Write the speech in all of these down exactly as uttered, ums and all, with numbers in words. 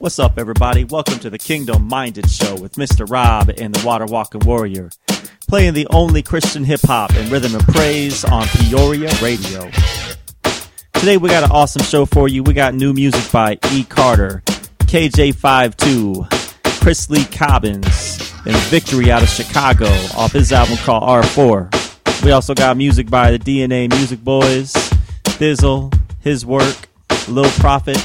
What's up, everybody? Welcome to the Kingdom Minded Show with Mister Rob and the Water Walking Warrior, playing the only Christian hip-hop and rhythm and praise on Peoria Radio. Today we got an awesome show for you. We got new music by E. Carter, K J fifty-two, Chris Lee Cobbins, and Victory out of Chicago off his album called R four. We also got music by the D N A Music Boys, Thizzle, His Work, Lil Prophet.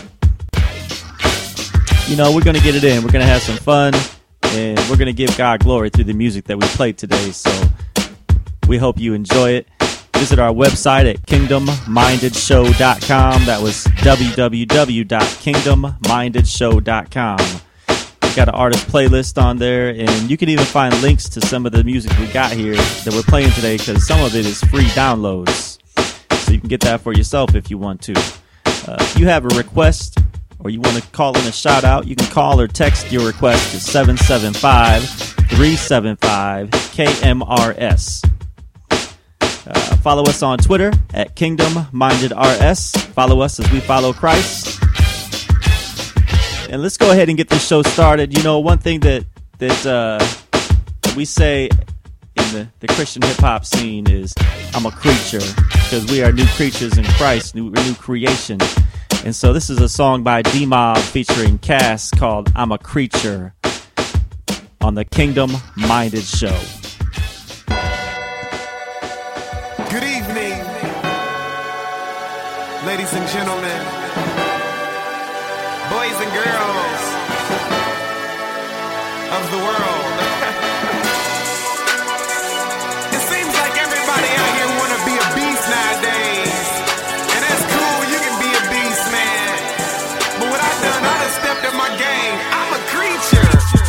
You know, we're going to get it in. We're going to have some fun, and we're going to give God glory through the music that we played today. So we hope you enjoy it. Visit our website at kingdom minded show dot com. That was w w w dot kingdom minded show dot com. We got an artist playlist on there, and you can even find links to some of the music we got here that we're playing today, because some of it is free downloads. So you can get that for yourself if you want to. Uh, if you have a request or you want to call in a shout out, you can call or text your request to seven seven five, three seven five, K M R S. Uh, follow us on Twitter at Kingdom Minded R S. Follow us as we follow Christ. And let's go ahead and get this show started. You know, one thing that that, uh, that we say in the, the Christian hip-hop scene is, I'm a creature, because we are new creatures in Christ, new, new creation. And so this is a song by D-Mob featuring Cass called I'm a Creature on the Kingdom Minded Show. Good evening, ladies and gentlemen, boys and girls of the world. It seems like everybody out here want to be a beast nowadays. And that's cool, you can be a beast, man. But what I done, I done stepped up my game. I'm a creature.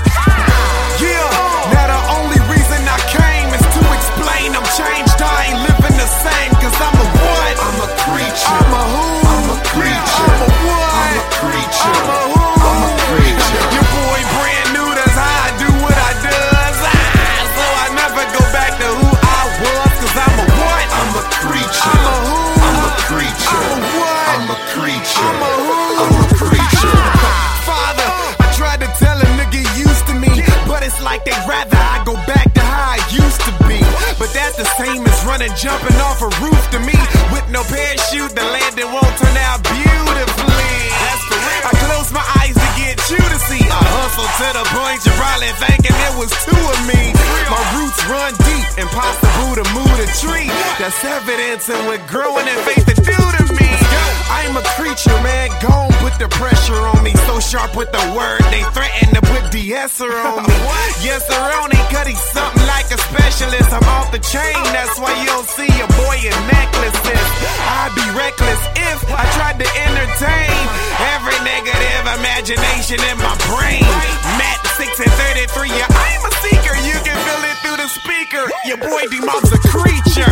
Yeah, now the only reason I came is to explain I'm changed. I ain't living the same, cause I'm a what? I'm a creature. I'm a who? I'm a creature. I'm a what? I'm a creature. I'm a who? I'm a creature. Your boy brand new, that's how I do what I does. Ah, so I never go back to who I was, cause I'm a what? I'm a creature. I'm a who? I'm a creature. I'm a what? I'm a creature. I'm a who? I'm a creature. Father, I tried to tell a nigga used to me, but it's like they'd rather I go back to how I used to be. But that's the same as running, jumping off a roof to me. With no parachute, the landing won't turn out beautifully. That's for real. I close my eyes to get you to see. I hustle to the point you're probably thinking it was two of me. My roots run deep, impossible to move a tree. That's evidence and what growing in faith to do to me. I'm a creature, man, gone put the pressure on me. So sharp with the word, they threaten to put de-esser on me. Yes, sir, only cause he's something like a specialist. I'm off the chain, that's why you don't see a boy in necklaces. I'd be reckless if I tried to entertain every negative imagination in my brain. Matt six and thirty-three, yeah, I'm a seeker. You can feel it through the speaker. Your boy D-Mob's a creature.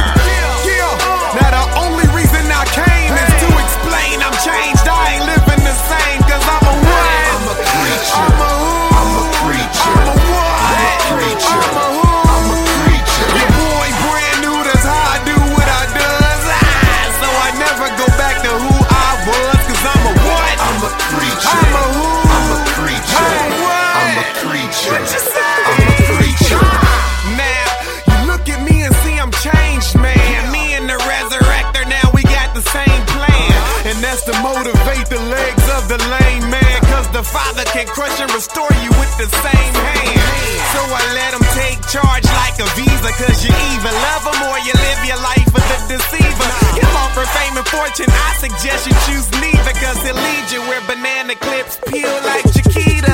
Yeah, now the only reason I came is to explain I'm changed. I ain't living the same, cause I'm a what? I'm a creature. I'm a who? I'm a creature. I'm a what? I'm a creature. I'm a who? I'm a creature. Your boy brand new, that's how I do what I does. Ah, so I never go back to who I was, cause I'm a what? I'm a creature. I'm a who? I'm a creature. I'm a what? I'm a creature. What you say? I'm a creature. Now, you look at me and see I'm changed, man. Me and the resurrector, now we got the same plan. And that's to motivate the legs of the lame man, cause the Father can crush and restore you with the same hand. So I let him take charge like a visa, cause you either love him or you live your life with the deceiver. You're all for fame and fortune, I suggest you choose neither, cause he'll lead you where banana clips peel like Chiquita.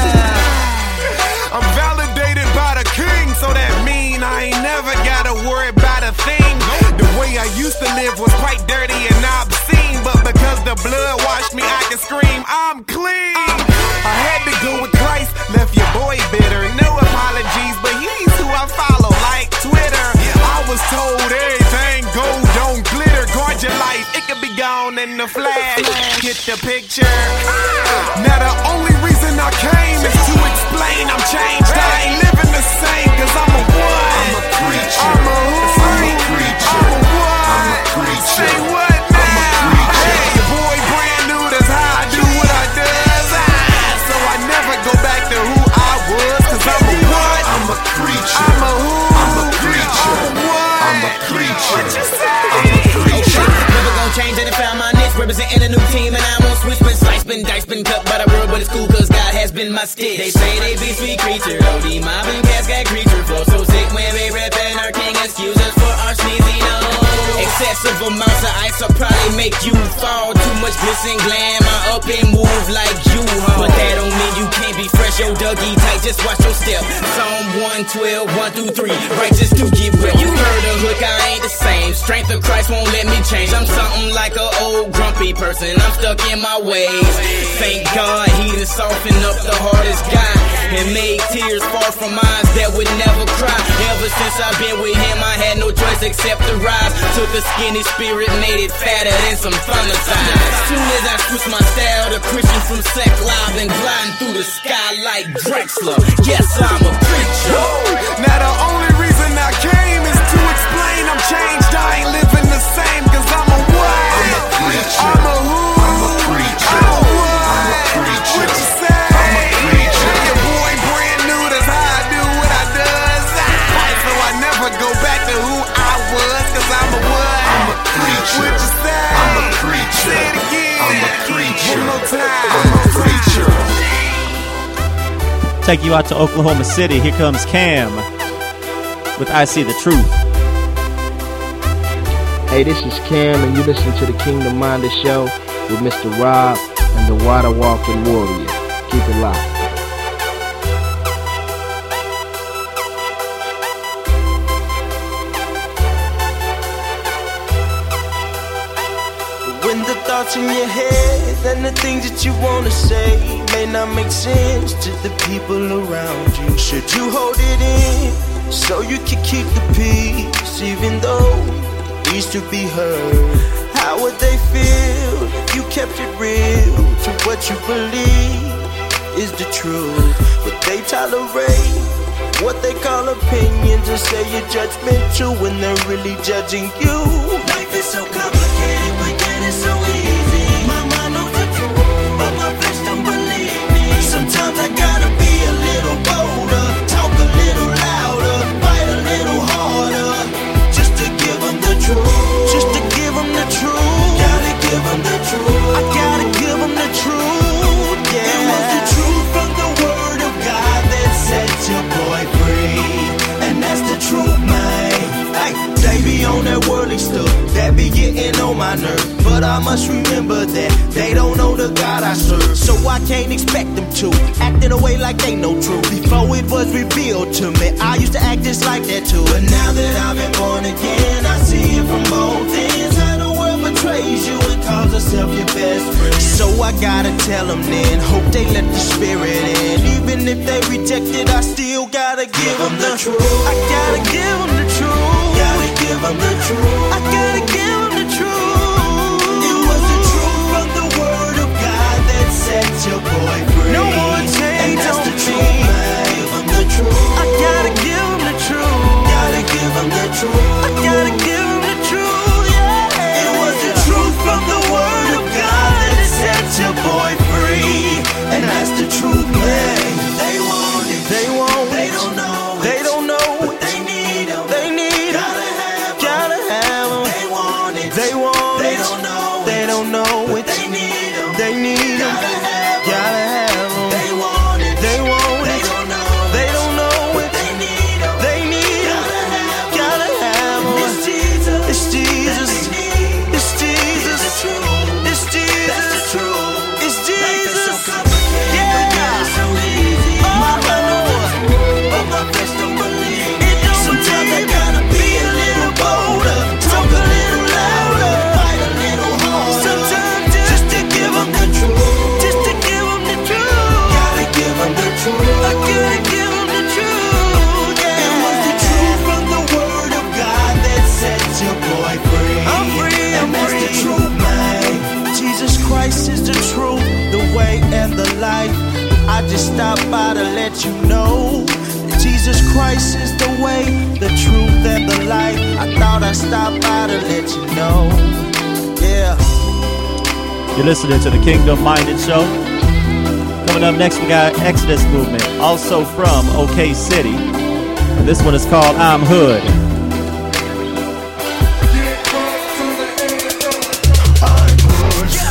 I'm validated by the king, so that mean I ain't never gotta worry about a thing. The way I used to live was quite dirty and obscene, but because the blood washed me, I can scream, I'm clean. I had to go with Christ, left your boy bitter. No apologies, but he's who I follow, like Twitter. I was told everything gold don't glitter. Guard your life, it could be gone in the flash. Get the picture. Now the only reason I came is to explain I'm changed. I ain't living the same, cause I'm a what? I'm a creature. I'm a who? I'm a creature. I'm a what? I'm a creature. Say what now? I'm a creature. Hey, your boy brand new, that's how I do what I does. Ah, so I never representing a new team, and I won't switch. Been sliced, been diced, been cut by the world, but it's cool cause God has been my stick. They say they be sweet creature, O D mob and cats got creature flow so sick when they reppin' our king. Excuse us for our sneezy nose. Excessive amounts of ice will probably make you fall. Too much glitz and glam, I up and move like you, huh? But that don't mean you can't be fresh, yo Dougie tight, just watch your step. Psalm one twelve, one through three, righteous do get wet. You heard the hook, I ain't the same. Strength of Christ won't let me change. I'm something like an old grumpy person, I'm stuck in my ways. Thank God he done softened up the hardest guy and made tears fall from eyes that would never cry. Ever since I've been with him, I had no choice except to rise. Took a skinny spirit, made it fatter than some thunder thighs. Soon as I switched my style to Christian from Sec Live and gliding through the sky like Drexler. Yes, I'm a preacher. Now the only reason I came is to explain I'm changed. I ain't living the same cause I'm a what? I'm a preacher. I'm a who? I'm a preacher. I'm a what? I'm a preacher. What you say? I'm a preacher. Your boy brand new, that's how I do what I does. So I never go back to who I was cause I'm a what? I'm a preacher. What you say? I'm a preacher. Say it again. I'm a preacher. One more time. I'm a preacher. Take you out to Oklahoma City. Here comes Cam with I See the Truth. Hey, this is Cam, and you listen to the Kingdom Minded Show with Mister Rob and the Water Walking Warrior. Keep it locked. When the thoughts in your head and the things that you wanna say may not make sense to the people around you, should you hold it in so you can keep the peace even though it needs to be heard? How would they feel if you kept it real to what you believe is the truth? Would they tolerate what they call opinions and say you're judgmental when they're really judging you? Life is so complicated, but yet it's so easy. My mind knows the truth, but my flesh don't believe me. Sometimes I gotta be a little bolder, talk a little louder, fight a little harder, just to give them the truth. Just to give them the truth. Gotta give them the truth. I gotta give them the truth, yeah. It was the truth from the word of God that set your boy free, and that's the truth, man. Hey, they be on that worldly stuff, that be getting on my nerves, but I must remember that they don't know the God I serve, so I can't expect them to act in a way like they know truth. Before it was revealed to me, I used to act just like that too, but now that I've been born again, I see it from both ends. How the world betrays you and calls herself your best friend, so I gotta tell them then, hope they let the spirit in. Even if they reject it, I still gotta give them the truth. I gotta give them the truth. Gotta give them the truth. I gotta give them the truth. It was the truth from the word of God that set your boy free. No more change on the truth, man. Give them the truth. I gotta give them the truth. Gotta give them the truth. I gotta give them the truth, yeah. It was the truth from the word of God that set your boy free, and that's the truth, man. They want it. They want it. They don't know. They don't know. But they need them. They need them. Gotta have them. Gotta have them. They want it. They want it. They don't know. They don't know it. They need them. They need them. Gotta have them. Gotta have them. They want it. They want it. They don't know. They don't know it. They need them. They need them. Gotta have them. It's Jesus. It's Jesus. It's Jesus. It's Jesus. It's Jesus. It's Jesus. Yeah. So easy. Oh, but my flesh don't believe it. Sometimes I gotta be a little bolder, talk a little louder, fight a little harder. Sometimes just to give them the truth, just to give them the truth. Gotta give them the truth. I gotta give them the truth. Yeah. It was the truth from the word of God that set your boy free. I'm free. And I'm that's free. The truth, man. Jesus Christ is the truth, the way and the life. I just stopped by to let you know Jesus Christ is the way, the truth, and the life. I thought I'd stop by to let you know. Yeah. You're listening to the Kingdom Minded Show. Coming up next, we got Exodus Movement, also from OK City. And this one is called I'm Hood. I'm hood.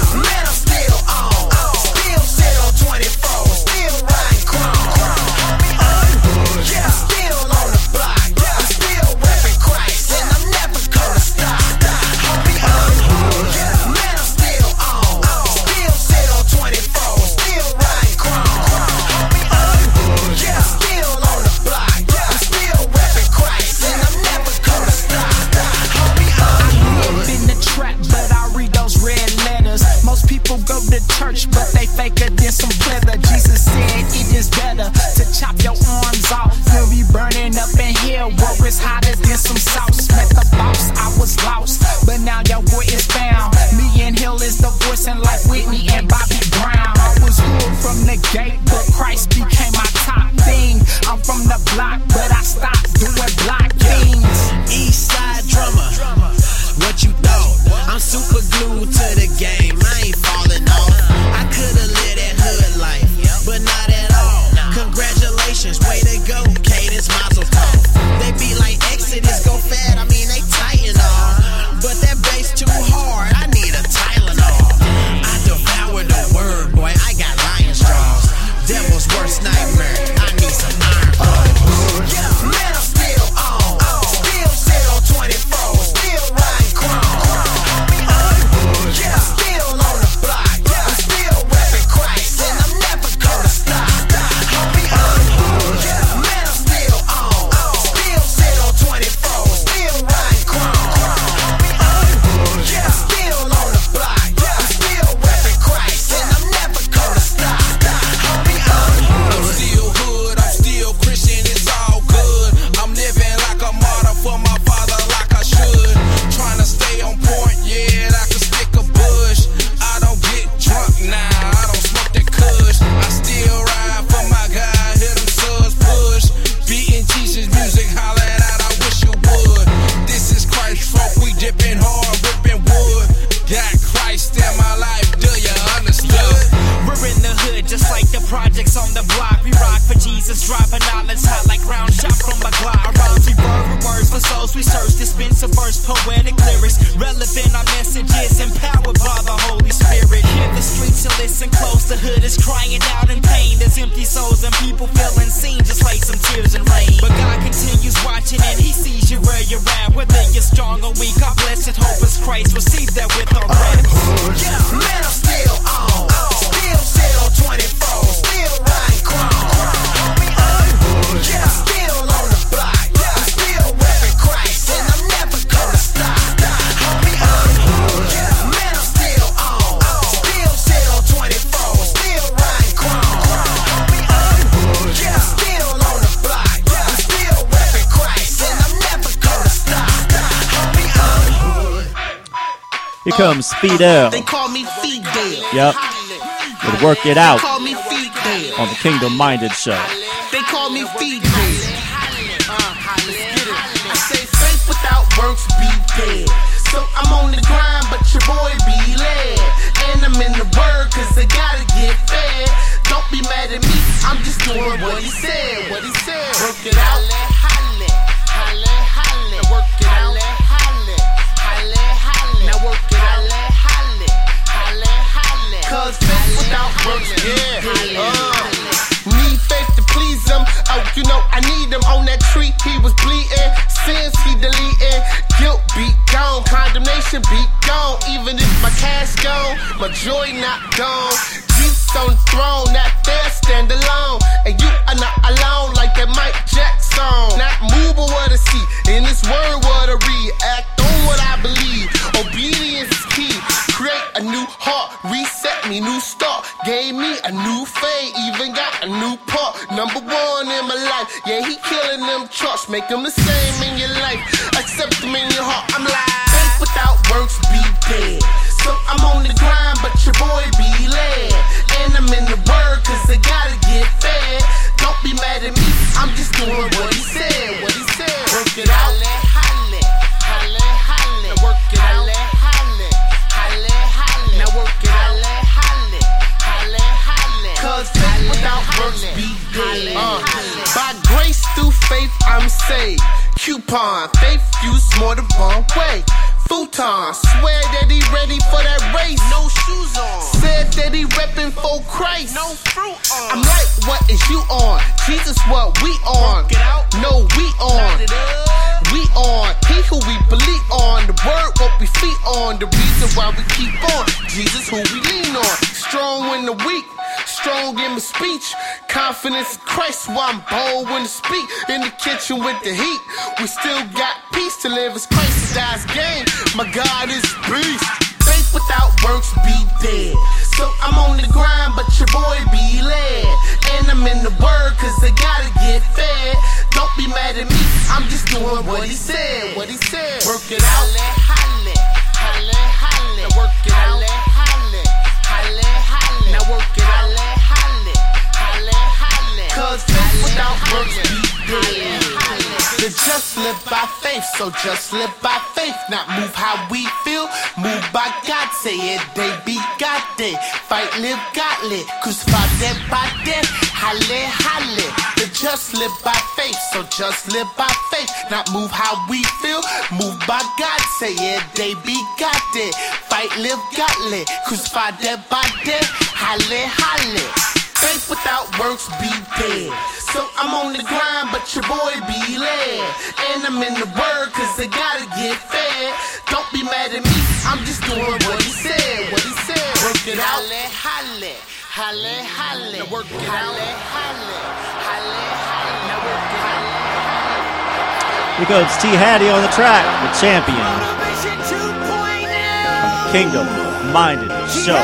the church, but they faker than some pleather. Jesus said it is better to chop your arms off. You'll be burning up in hell, war is hotter than some sauce. Met the boss, I was lost, but now your boy is found. Me and Hill is the voice in like Whitney and Bobby Brown. I was hood from the gate, but Christ became my top thing. I'm from the block, but I stopped doing block things. East side drummer, what you thought? I'm super glued to the game, I ain't falling off. I could've lived that hood life, but not at all. Congratulations, way to go, Cadence Mazel Tov. They be like Exodus, go fat, I mean they tight and all, but that bass too hard, I need a Tylenol. I devour the word, boy, I got lion's jaws. Devil's worst nightmare, I need some iron balls. Yeah, man, I'm still on. Still sit on twenty-four, still riding chrome. Yeah, still on the block. I'm still repping Christ, and I'm never gonna stop. Homie, yeah, man, I'm still on. Still sit on twenty-four, still riding chrome. Yeah, still on the block. I'm still repping Christ, and I'm never gonna stop. Homie, I'm still hood, I'm still Christian, it's all good. I'm living like a martyr for my father like I should. Trying to stay on point, yeah, I can stick a bush. I don't get drunk now, I don't smoke that kush. I still ride for my guy, hear them suds push. Beating Jesus music, hollering out, I wish you would. This is Christ folk, we dipping hard, ripping wood. Got Christ in my life, do you understood? We're in the hood, just like the projects on the block. We rock for Jesus, dropping knowledge hot like round shot from a Glock. Our rhymes, we verb with words for souls we search. Dispense a verse, poetic lyrics. Relevant, our messages, empowered by the Holy Spirit. Hear the streets and listen close. The hood is crying out in pain. There's empty souls and people feeling seen, just like some tears and rain. But God continues watching and He sees you where you're at. Whether you're strong or weak, our blessed hope is Christ. Receive that with our breath. yeah, man, I'm still on. Still sit on twenty-four, still riding chrome. Yeah, still on the block. I'm still repping Christ, and I'm never gonna stop. Homie, yeah, man, I'm still on. Still sit on twenty-four, still riding chrome. Yeah, still on the block. I'm still repping Christ, and I'm never gonna stop. Homie, Here comes Fidel. They call me Fidel. Yep. Would work it out Call me Fidel. on the Kingdom Minded Show. They call me Fidel. I say faith without works be dead. So I'm on the grind, but your boy be led. And I'm in the word, cause I gotta get fed. Don't be mad at me, I'm just doing what he said. What he said. Work it out. Halle, halle, halle. Work it out. Halle, halle, halle. Now work it out. Halle, halle, halle. Cause faith without works be dead. Uh, Need faith to please him. Oh, you know I need him. On that tree he was bleeding. Sins he deleting. Guilt be gone. Condemnation be gone. Even if my cash gone, my joy not gone. Jesus on the throne, not there, stand alone. And you are not alone like that Mike Jackson. Not move but what I see. In this word what I read. Act on what I believe. Obedience is key. Create a new heart. Reset me, new start. Gave me a new fame. Even got a new part. Number one in my life. Yeah, he killing them charts. Make them the same in your life. Accept them in your heart. I'm like, faith without works be dead. So I'm on the grind, but your boy be led. And I'm in the word, cause I gotta get fed. Don't be mad at me, I'm just doing what he said. What he said. Work it out. Halle, halle, halle. Now work it out. Halle, halle, halle. Now work it out. Halle, halle, halle. Cause faith without works be dead. Uh, by grace through faith I'm saved. Coupon, faith used more than one way. Futon, swear that he ready for that race. No shoes on. Said that he reppin' for Christ. No fruit on. I'm like, what is you on? Jesus, what we on? Get out. No, we on. We on. He who we believe on. The word what we feet on. The reason why we keep on. Jesus who we lean on. Strong when the weak. Strong in my speech. Confidence in Christ while I'm bold when to speak. In the kitchen with the heat. We still got peace to live as Christ to die's game. My God is beast. Faith without works be dead. So I'm just live by faith, so just live by faith. Not move how we feel, move by God. Say it, they be God, they fight, live godly. Crucify dead by death, halle, halle. They just live by faith, so just live by faith. Not move how we feel, move by God. Say it, they be God, they fight, live godly. Crucify dead by death, halle, halle. Faith without works be dead. So I'm on the grind, but your boy be led. And I'm in the word, cause I gotta get fed. Don't be mad at me, I'm just doing what he said. What he said. Work it out. Halle, halle, halle. Now work it out. Halle, halle, halle, halle. Now work it out. Here goes T. Hattie on the track, the champion. Kingdom Minded Show.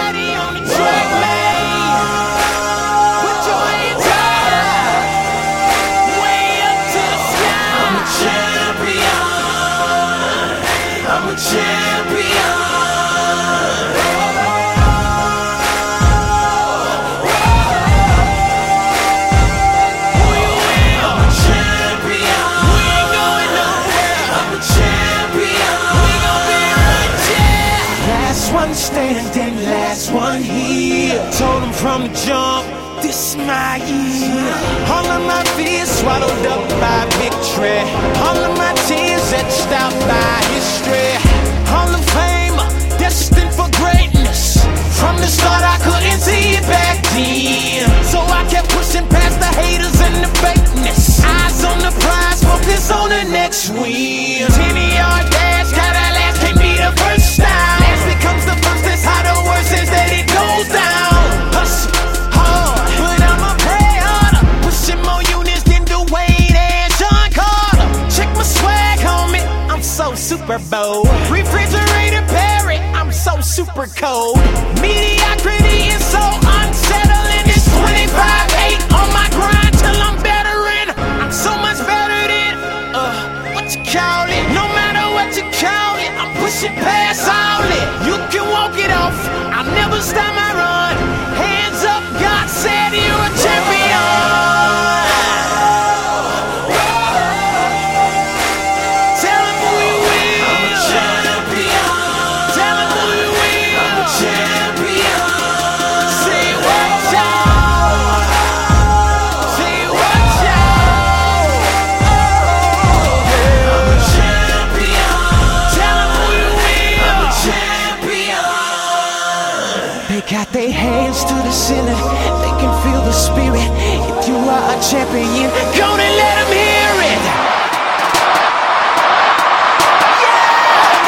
Standing, last one here. Told him from the jump, this is my year. All of my fears swallowed up by victory. All of my tears etched out by history. Hall of Fame, destined for greatness. From the start I couldn't see it back then, so I kept pushing past the haters and the fakeness. Eyes on the prize, focus on the next win. ten-yard dash, gotta last, can't be the first time. Last becomes the first, that's how the worst is that it goes down. Hustle hard, but I'ma pray harder. Pushing more units than Dwayne and Sean Carter. Check my swag, homie, I'm so Super Bowl. Refrigerator Perry, I'm so super cold. Mediocrity is so unsettling. It's twenty-five eight on my grind till I'm bettering. I'm so much better than, uh, what you call it? No matter what you call it, I'm pushing past all it. You can walk it off, I'll never stop my run. Hands up, God said you're a champion. Tell him who you will. I'm a champion. Tell him who you will. I'm a champion. Say what y'all. Say what y'all. I'm a champion. Tell him who you will. I'm a champion. They got their hands to the ceiling. They can feel the spirit. If you are a champion, go and let them hear it. Yeah,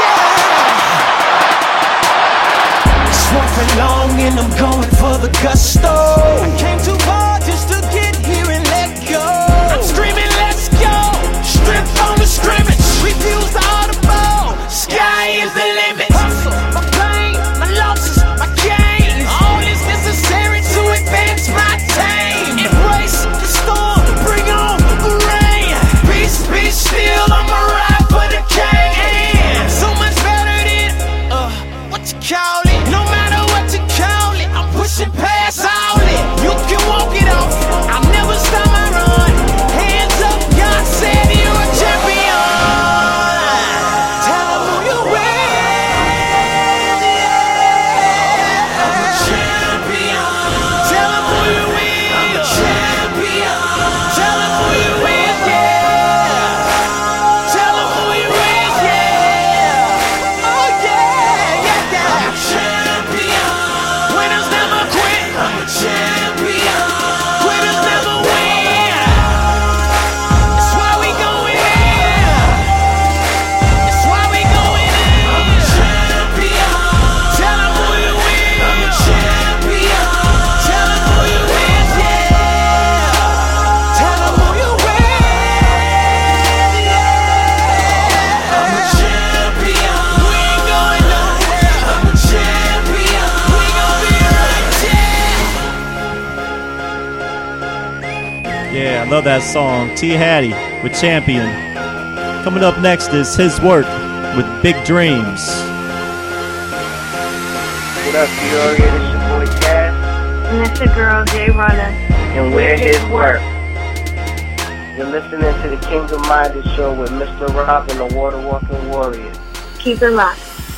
yeah. Swamping long and I'm going for the gusto. I came too far just to get here and let go. I'm screaming, let's go. Strength on the scrimmage. Refuse the audible. Sky is the limit. Hustle, my pain, my losses, my gains. All is necessary to advance my team. Embrace the storm, bring on the rain. Peace, be still, I'ma ride for the king. I'm so much better than, uh, what you call it? No matter what you call it, I'm pushing past all it. You can walk it off, I'll never stop my run. Hands up, God said you're a champion. Tell him who you will. I'm a champion. Tell him who you will. I'm a champion. Tell him who you will, yeah. Tell him who you will, yeah. Oh yeah, yeah, yeah. I'm a champion. Winners never quit. I'm a champion. Quitters never win. That's why we going in. That's why we going in. I'm a champion. Tell him who you will. I'm a champion. Tell him who you is, yeah. Tell him who you will, yeah. I'm a champion. We ain't going nowhere. I'm a champion. We gon' be right there. Yeah, I love that song. T. Hattie with Champion. Coming up next is his work with Big Dreams. What up, Peoria? This your boy Cass, And it's your girl, Jay Runner. and we're his work. You're listening to the Kingdom Minded Show with Mister Rob and the Water Walking Warrior. Keep it locked.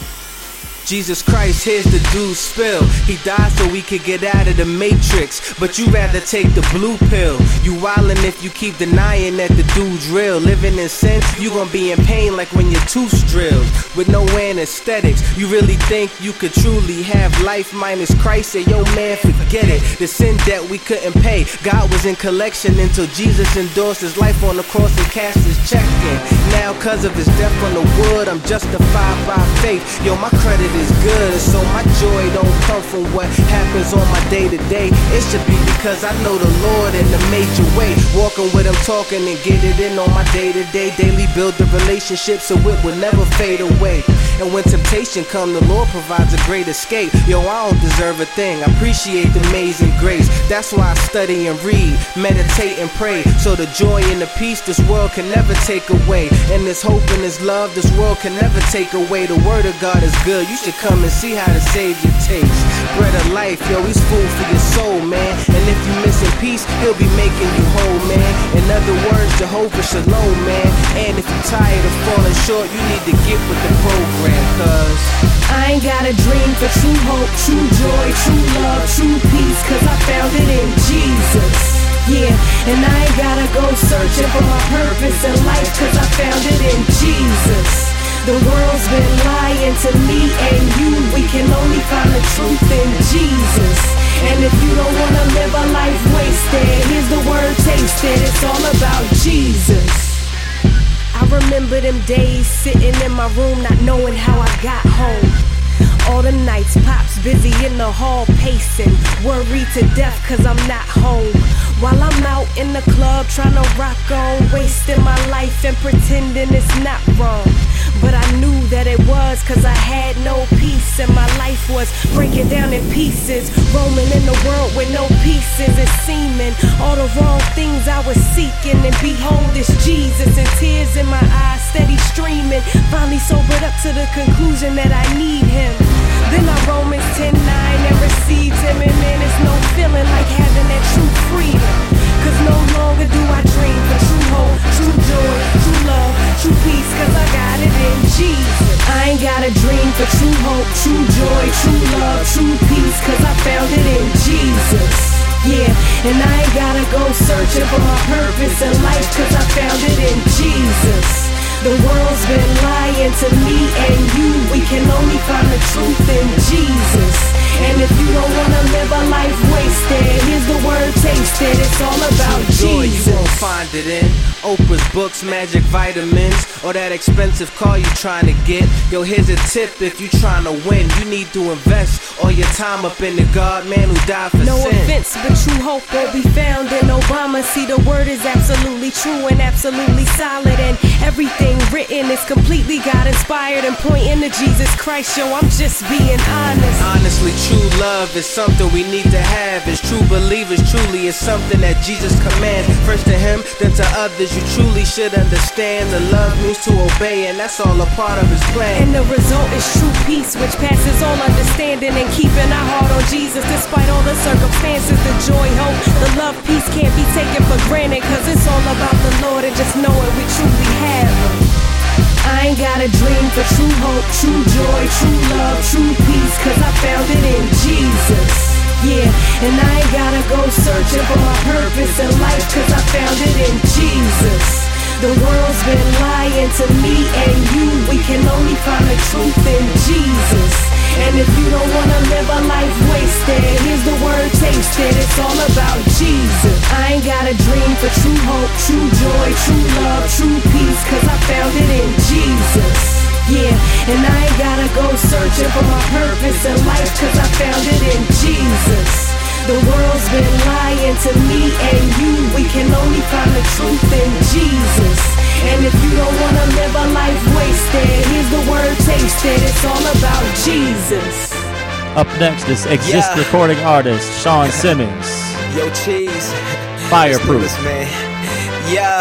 Jesus Christ, here's the dude's spill. He died so we could get out of the matrix, but you rather take the blue pill. You wildin' if you keep denying that the dude's real. Living in sin, you gon' be in pain like when your tooth's drilled. With no anesthetics, you really think you could truly have life minus Christ? Say, yo man, forget it. The sin debt we couldn't pay, God was in collection until Jesus endorsed his life on the cross and cashed his check in. Now cause of his death on the wood, I'm justified by faith. Yo, my credit is good, so my joy don't come from what happens on my day to day. It should be because I know the Lord in a major way. Walking with him, talking and get it in on my day to day. Daily build the relationship so it will never fade away. And when temptation come, the Lord provides a great escape. Yo, I don't deserve a thing, I appreciate the amazing grace. That's why I study and read, meditate and pray, so the joy and the peace this world can never take away. And this hope and this love this world can never take away. The word of God is good, you should come and see how the Savior tastes. Bread of life, yo, he's food for your soul, man. And if you missing peace, he'll be making you whole, man. In other words, Jehovah Shalom, man. And if you're tired of falling short, you need to get with the program, cause I ain't got a dream for true hope, true joy, true love, true peace, cause I found it in Jesus. Yeah, and I ain't gotta go searching for my purpose in life, cause I found it in Jesus. The world's been lying to me and you. We can only find the truth in Jesus. And if you don't wanna live a life wasted, here's the word tasted. It's all about Jesus. I remember them days sitting in my room not knowing how I got home. All the nights, Pop's busy in the hall pacing, worried to death cause I'm not home. While I'm out in the club trying to rock on, wasting my life and pretending it's not wrong. But I knew that it was cause I had no peace and my life was breaking down in pieces. Roaming in the world with no pieces, it's seeming all the wrong things I was seeking. And behold, it's Jesus and tears in my eyes steady streaming. Finally sobered up to the conclusion that I need him. Then I Romans ten nine and received him, and man, it's no feeling like having that true freedom. Cause no longer do I dream for true hope, true joy, true love, true peace, cause I got it in Jesus. I ain't got a dream for true hope, true joy, true love, true peace, cause I found it in Jesus. Yeah, and I ain't gotta go searching for my purpose in life, cause I found it in Jesus. The world's been lying to me and you. We can only find the truth in Jesus. And if you don't wanna live a life wasted, here's the word tasted. It's all about joy, Jesus. You won't find it in Oprah's books, magic vitamins, or that expensive car you trying to get. Yo, here's a tip if you trying to win. You need to invest all your time up in the God man who died for no sin. No offense, but true hope won't be found in Obama. See, the word is absolutely true and absolutely solid, and everything written is completely God inspired and pointing to Jesus Christ. Yo, I'm just being honest. Honestly, true love is something we need to have. As true believers, truly is something that Jesus commands. First to him, then to others. You truly should understand the love means to obey, and that's all a part of his plan. And the result is true peace, which passes all understanding, and keeping our heart on Jesus despite all the circumstances. The joy, hope, the love, peace can't be taken for granted, cause it's all about the Lord and just knowing we truly have him. I ain't got a dream for true hope, true joy, true love, true peace, cause I found it in Jesus. Yeah, and I ain't gotta go searching for my purpose in life, cause I found it in Jesus. The world's been lying to me and you. We can only find the truth in Jesus. And if you don't wanna live a life wasted, here's the word tasted. It's all about Jesus. I ain't got a dream for true hope, true joy, true love, true peace, cause I found it in Jesus. Yeah, and I ain't gotta go searching for my purpose in life, cause I found it in Jesus. The world's been lying to me and you. We can only find the truth in Jesus. And if you don't wanna live a life wasted, here's the word tasted. It's all about Jesus. Up next is Exist yeah. recording artist Sean Simmons. Yo, Cheese. Fireproof. This, man. Yeah.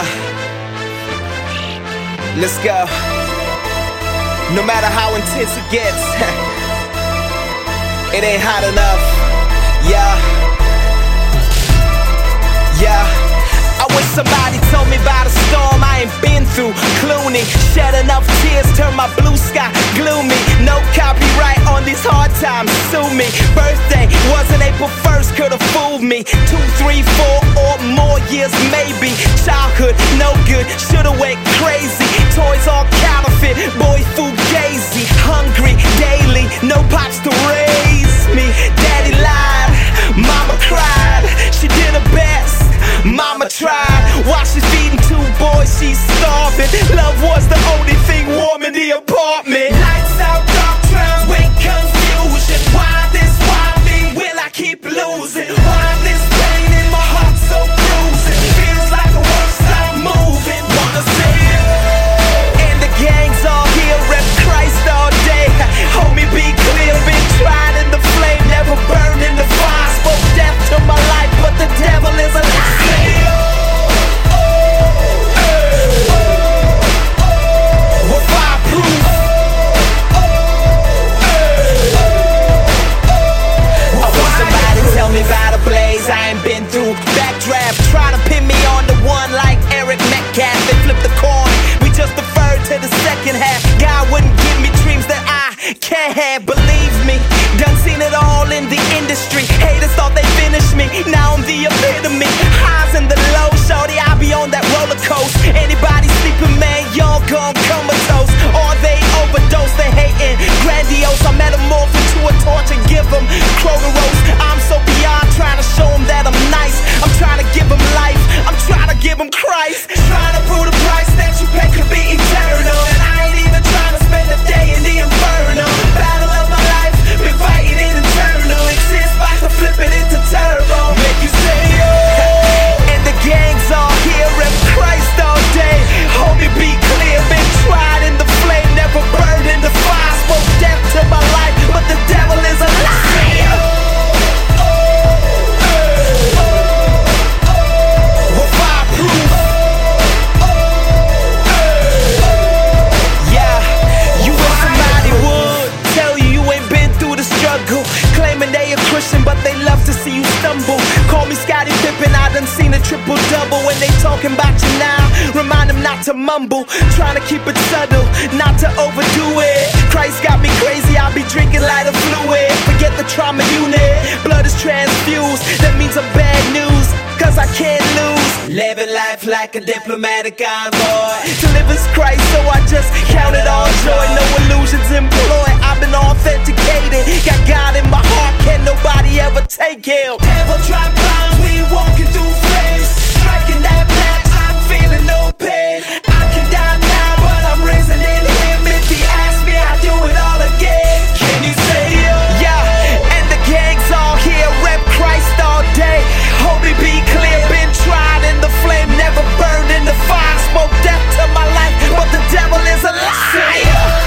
Let's go. No matter how intense it gets, it ain't hot enough. Yeah. Yeah. I wish somebody told me about through Clooney. Shed enough tears, turn my blue sky gloomy. No copyright on these hard times, sue me. Birthday wasn't April first, could've fooled me. Two, three, four or more years maybe. Childhood, no good, should've went crazy. Toys all counterfeit, boy fugazi. Hungry daily, no pops to raise me. Daddy lied, mama cried. She did her best, mama tried. While she's feeding two boys, she's starving. Love was the only thing warm in the apartment. Lights out, dark clouds, wake confusion. Why this, why me, will I keep losing? Why this pain in my heart so bruising? Feels like the worst I'm moving. Wanna say it? And the gang's all here, rep Christ all day. Homie, be clear, been tried in the flame, never burned in the fire. Spoke death to my life, but the devil is a lie. Tell me about a blaze I ain't been through. Backdraft, try to pin me on the one like Eric Metcalf. They flip the coin, we just deferred to the second half. God wouldn't give me dreams that I can't have. Believe me, done seen it all in the industry. Haters thought they finished me, now I'm the epitome. Highs and the lows, shorty, I be on that roller coaster. Anybody sleeping, man, y'all gone comatose. Or they overdose, they hating grandiose. I metamorph into a torch and give them Kroger roast. I'm so beyond trying to show them that I'm nice. I'm trying to give them life, I'm trying to give them Christ. Trying to prove the price that you pay could be eternal. And I ain't even trying to spend a day in the inferno. Battle of my life, been fighting it eternal. Exist by to flip it into turbo. Make you say oh. And the gang's all here, rep Christ all day. Homie, be clear, been tried in the flame, never burned in the fire. Spoke death to my life, but the devil is a liar. Claiming they a Christian, but they love to see you stumble. Call me Scottie Pippen, I done seen a triple-double. When they talking about you now, remind them not to mumble. Trying to keep it subtle, not to overdo it. Christ got me crazy, I'll be drinking lighter fluid. Forget the trauma unit, blood is transfused. That means I'm bad news, cause I can't lose. Living life like a diplomatic envoy. To live is Christ, so I just count it all joy. No illusions employed, I've been authenticated. Got God in my heart, can nobody ever take him. Devil drop bombs, we walking through flames. Striking that match, I'm feeling no pain. I can die now, but I'm risen in him. If he asks me, I do it all again. Can you say yeah? Yeah, and the gang's all here, rep Christ all day. Homie, be clear, been tried in the flame, never burned in the fire. Spoke death to my life, but the devil is a liar.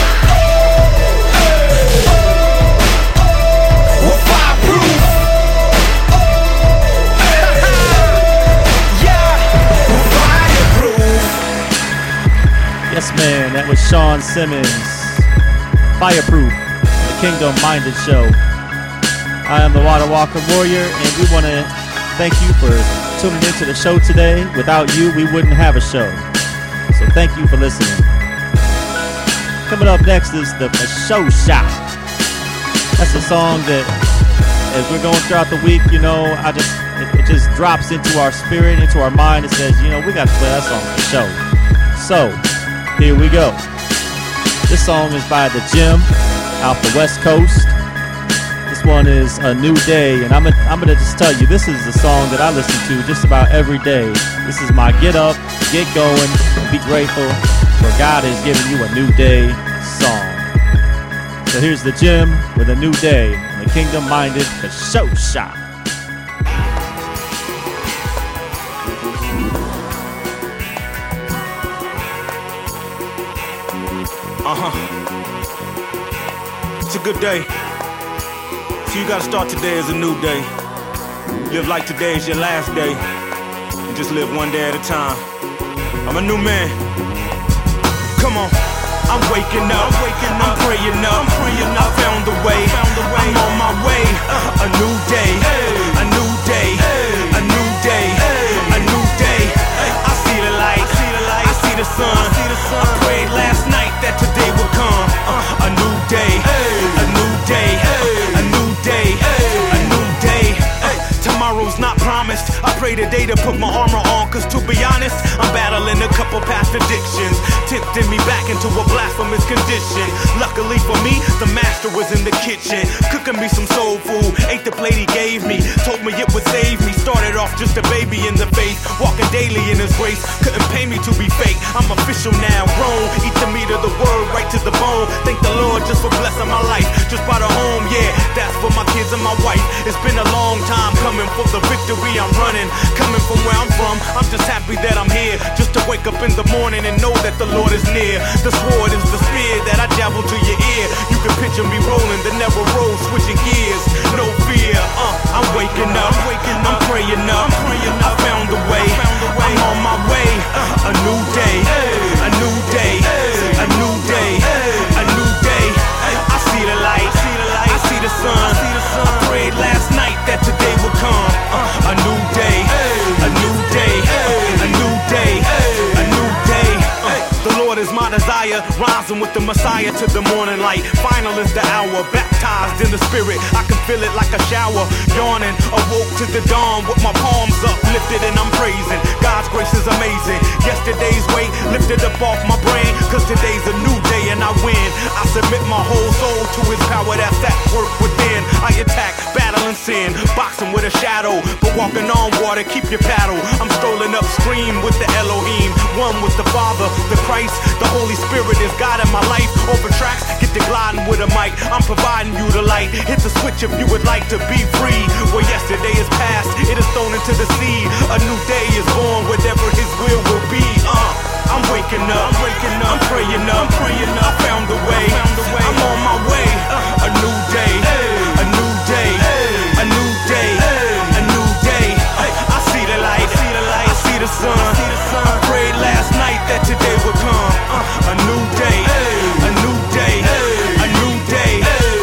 Yes, man, that was Sean Simmons, Fireproof, the Kingdom Minded Show. I am the Water Walker Warrior, and we want to thank you for tuning into the show today. Without you, we wouldn't have a show. So thank you for listening. Coming up next is the Show Shot. That's a song that, as we're going throughout the week, you know, I just it, it just drops into our spirit, into our mind. It says, you know, we got to play that song on the show. So here we go. This song is by The Gym out the West Coast. This one is A New Day, and I'm gonna, I'm gonna just tell you, this is the song that I listen to just about every day. This is my get up, get going, and be grateful for God is giving you a new day song. So here's The Gym with A New Day on the Kingdom Minded, the Show Shot. Uh-huh. It's a good day. So you gotta start today as a new day. Live like today is your last day. And just live one day at a time. I'm a new man. Come on. I'm waking up, I'm, waking up. I'm praying up, I'm praying up. I found the way, found the way. I'm on my way. Uh, a new day, hey. A new day, hey. A new day, hey. A new day. Hey. I see the light, I see the light. I see the sun. pray today to put my armor on, cause to be honest, I'm battling a couple past addictions, tempting me back into a blasphemous condition. Luckily for me, the master was in the kitchen, cooking me some soul food. Ate the plate he gave me, told me it would save me. Started off just a baby in the faith, walking daily in his grace. Couldn't pay me to be fake, I'm official now, grown. Eat the meat of the word right to the bone. Thank the Lord just for blessing my life. Just bought a home, yeah, that's for my kids and my wife. It's been a long time coming for the victory I'm running. Coming from where I'm from, I'm just happy that I'm here. Just to wake up in the morning and know that the Lord is near. The sword is the spear that I javel to your ear. You can picture me rolling the never roll, switching gears. No fear, uh, I'm waking up, I'm praying up, I found a way, I'm on my way. A new day, a new day, a new day, a new day. I see the light, I see the sun. I prayed last night that today would come. A new day, a new day, a new day, a new day. The Lord is my desire, rising with the Messiah to the morning light. Final is the hour, baptized in the spirit. I can feel it like a shower. Yawning, awoke to the dawn with my palms uplifted and I'm praising. God's grace is amazing. Yesterday's weight lifted up off my brain, cause today's a new day and I win. I submit my whole soul to his power that's at work within. I attack, battling sin, boxing with a shadow, but walking on water, keep your paddle. I'm strolling upstream with the Elohim, one with the Father, the Christ, the Holy Spirit is God in my life. Over tracks, get to gliding with a mic. I'm providing you the light. Hit the switch if you would like to be free. Where yesterday is past, it is thrown into the sea. A new day is born, whatever his will will be. Uh, I'm waking up, I'm waking up, I'm praying up, I'm praying up. I found a way, I'm on my way. A new day, a new day, a new day, a new day. I see the light, I see the sun. I prayed last night that today would come. A new day, a new day, a new day.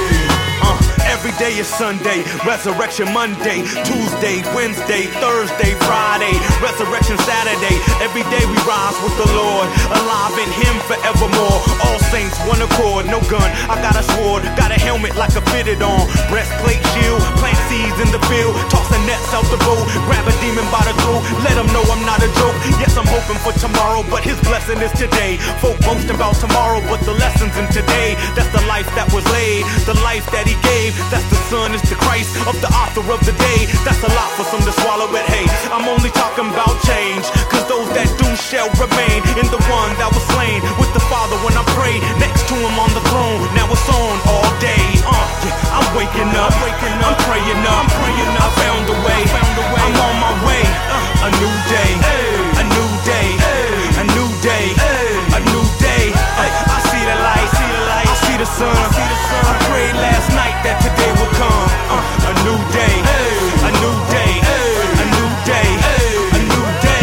Uh, every day is Sunday, Resurrection Monday, Tuesday, Wednesday, Thursday, Friday, Resurrection Saturday. Every day we rise with the Lord, alive in Him forevermore. All saints, one accord, no gun. I got a sword, got a helmet like a fitted on, breastplate, shield, plant seeds in the field, tossing nets out the boat, grab a demon by the throat, let him know I'm not a joke. Yes, I'm hoping for tomorrow, but His blessing is today. Folk boasting about tomorrow, but the lessons in today. That's the life that was laid, the life that He gave. That's the Son, is the Christ of the author of the day. That's a lot for some to swallow, but hey, I'm only talking about change, cause those that do shall remain in the one that was slain with the Father when I pray next to Him on the throne. Now it's on all day. Uh, yeah, I'm waking up, I'm praying up, I found a way, I'm on my way. Uh, a new day, a new day, a new day, a new day. Uh, I see the light, I see the sun. I prayed last night that today will come. Uh, a new day, a new day, a new day, a new day.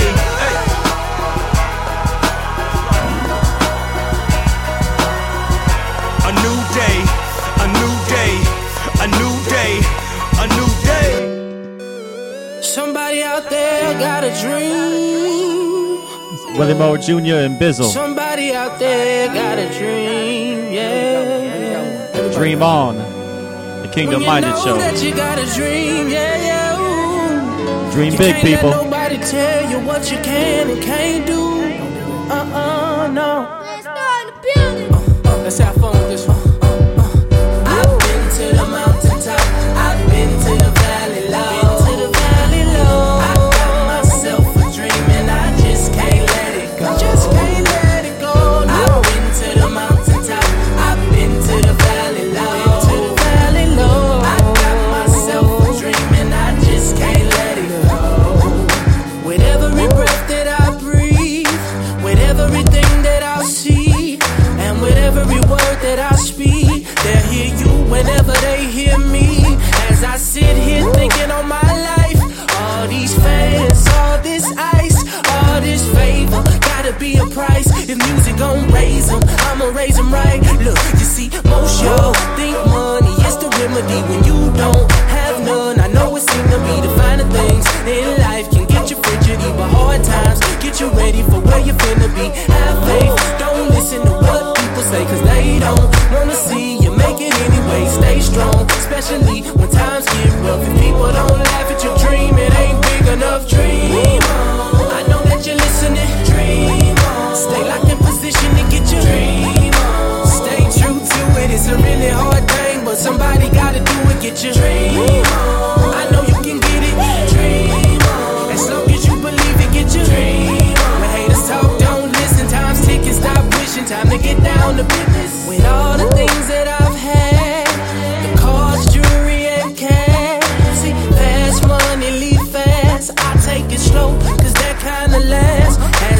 A new day, a new day, a new day, a new day. Somebody out there got a dream. Willie Moore Junior and Bizzle. Somebody out there got a dream, yeah. Dream on. The Kingdom Minded Show. That you got a dream, yeah, yeah. Dream you big, can't people. Let nobody tell you what you can and can't do. Uh-uh, no. Uh, let's have fun with this one. I've been to the mountaintop, I've been to the valley low, to the valley low. I got myself a dream and I just can't let it go. Just can't let it go. No. I've been to the mountaintop, I've been to the valley low, to the valley low. I got myself a dream and I just can't let it go. With every breath that I breathe, with everything that I see, and with every word that I speak, they'll hear you whenever they hear me. As I sit here thinking on my life, all these fans, all this ice, all this favor, gotta be a price. If music gon' raise them, I'ma raise them right. Look, you see, most y'all think money is the remedy when you don't have none. I know it seems to be the finer things in life can get you frigidity, but hard times get you ready for where you finna be. Have faith, don't listen to what people say, cause they don't wanna see you make it anyway. Stay strong, especially when times get rough. If people don't laugh at your dream, it ain't big enough dream.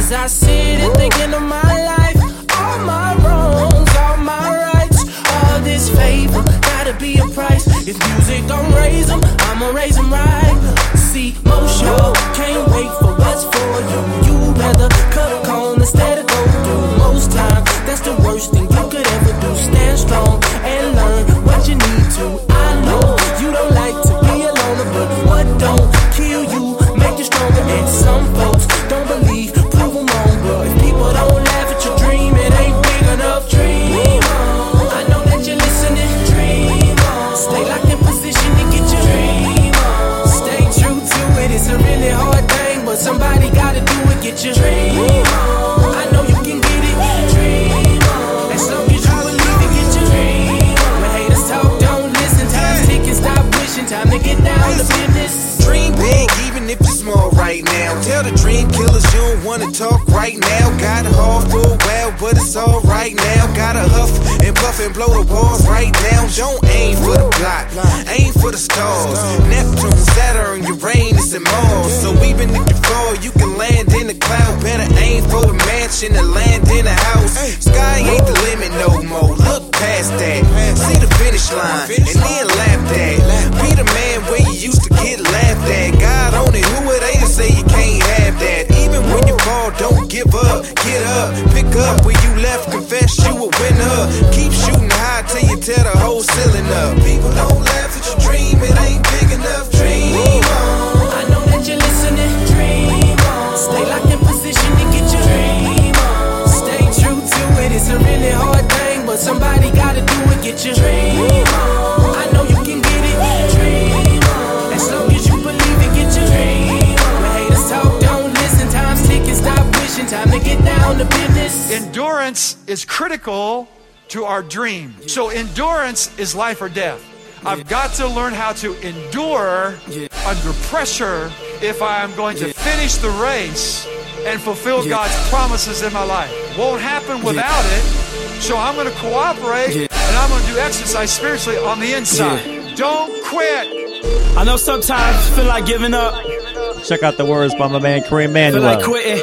As I sit and thinking of my life, all my wrongs, all my rights, all this favor, gotta be a price. If music don't raise them, I'ma raise them right. See, most y'all can't wait for what's for you. You rather cut a cone instead of go through. Most times, that's the worst thing you could ever do. Stand strong and learn what you need to. I know you don't like to be alone, but what don't kill you make you stronger. And some folks don't believe, prove them wrong. But if people don't laugh at your dream, it ain't big enough. Dream on. I know that you're listening. Dream on. Stay locked in position to get your dream on. Stay true to it. It's a really hard thing, but somebody gotta do it. Get your dream on. I know you can get it. Dream on. As long as you believe it, get your dream on. When haters talk, don't listen. Time's ticking, stop wishing. Time to get down to business. Dream big, even if you're small right now. Tell the dream killers you don't wanna talk right now. Got it hard for a while, but it's all right now. Gotta huff and puff and blow the walls right now. Don't aim for the block, aim for the stars. Neptune, Saturn, Uranus, and Mars. So even if you fall, you can land in the cloud. Better aim for the mansion and land in the house. Sky ain't the limit no more. Look past that, see the finish line, and then laugh at. Be the man where you used to get laughed at. God on it, who are they to say you can't have that? Even when you fall, don't give up. Get up, pick up where you left. Confess you a winner. Keep shooting high till you tear the whole ceiling up. People don't laugh at your dream, it ain't big enough. Dream on. I know that you're listening. Dream on. Stay locked in position to get your dream on. Stay true to it. It's a really hard thing, but somebody gotta do it. Get your dream on. I know you can get it. Dream on. As long as you believe it, get your dream on. When haters talk, don't listen. Time's ticking, stop wishing. Time to get down to business. Endurance is critical to our dream. So endurance is life or death. I've got to learn how to endure under pressure if I am going to finish the race and fulfill God's promises in my life. Won't happen without it. So I'm going to cooperate and I'm going to do exercise spiritually on the inside. Don't quit. I know sometimes you feel like giving up. Check out the words by my man Kareem Manuel. Feel like quitting.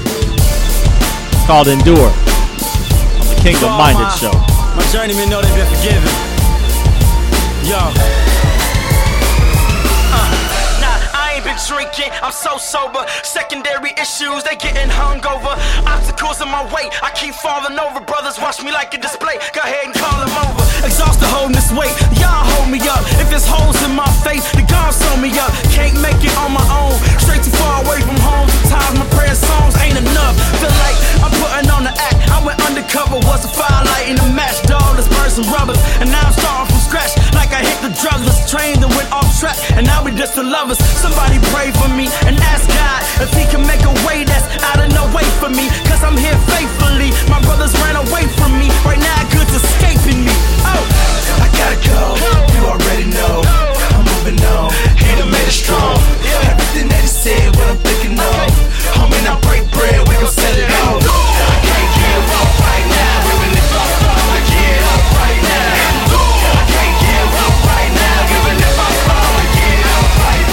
It's called Endure on the Kingdom Minded my, Show. My journeymen know they've been forgiven. Yo. Been drinking, I'm so sober. Secondary issues, they getting hung over. Obstacles in my way, I keep falling over. Brothers watch me like a display, go ahead and call them over. Exhausted holding this weight, y'all hold me up. If it's holes in my face, the God sew me up. Can't make it on my own, straight too far away from home. Sometimes my prayer songs ain't enough. Feel like I'm putting on the act. I went undercover, was a firelight in the match. Dog, let's burn some rubbers. And now I'm starting from scratch, like I hit the drugless train that went off track. And now we just the lovers. Somebody pray for me and ask God if he can make a way that's out of no way for me. Cause I'm here faithfully. My brothers ran away from me. Right now good's escaping me. Oh, I gotta go, you already know. I'm moving on, he done made it strong. Everything that he said, what I'm thinking of. Homie, now break bread, we gon' set it off. I can't give up right now, even if I fall, I get up right now. I can't give up right now, even if I fall, I get up right